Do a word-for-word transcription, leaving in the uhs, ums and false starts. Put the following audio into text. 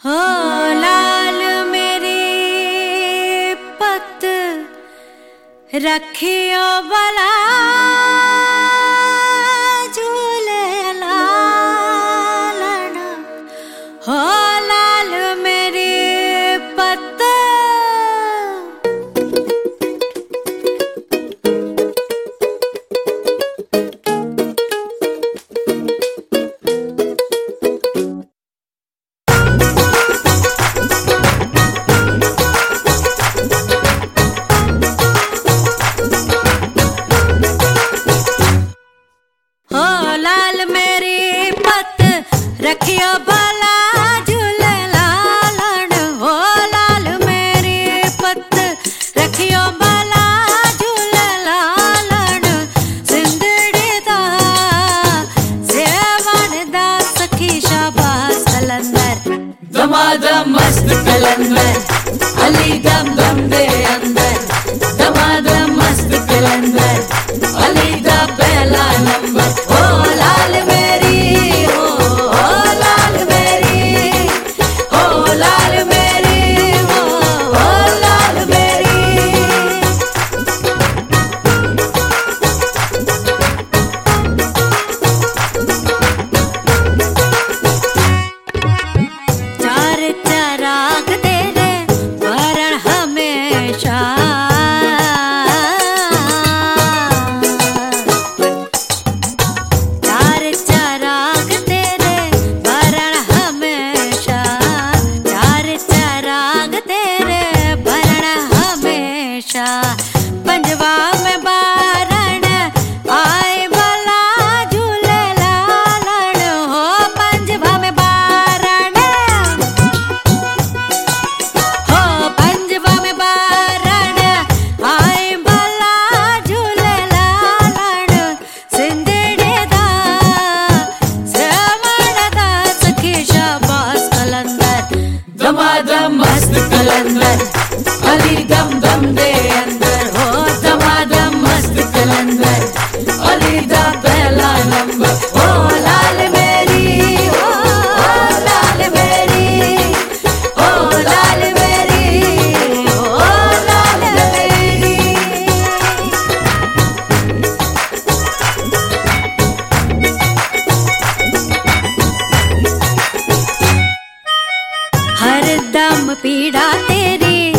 हो लाल मेरी पत रखियो भला झूले लालन। हो लाल मेरी पत रखियो भला झूले लालन। हो लाल मेरी पत रखियो भला झूले लालन। सिंदड़ी दा सेवन दा सखी शाबाश कलंदर। दमादम मस्त कलंदर अली दम दम दे अंदर। दमादम मस्त कलंदर अली दा पहला नंबर। हो लाल मेरी पंजवा में बारण आए भला झूले लालन। हो पंजवा में बारण हो पंजवा में बारण आए भला झूले लालन। सिंदड़ी दा सेवन दा सखी शाबाश कलंदर। दमादम मस्त कलंदर अली दम दम दे अंदर। हो दमादम मस्त कलंदर अली दा पहला नंबर। हो लाल मेरी हो लाल मेरी हो लाल मेरी हो लाल मेरी। हर दम पीड़ा तेरी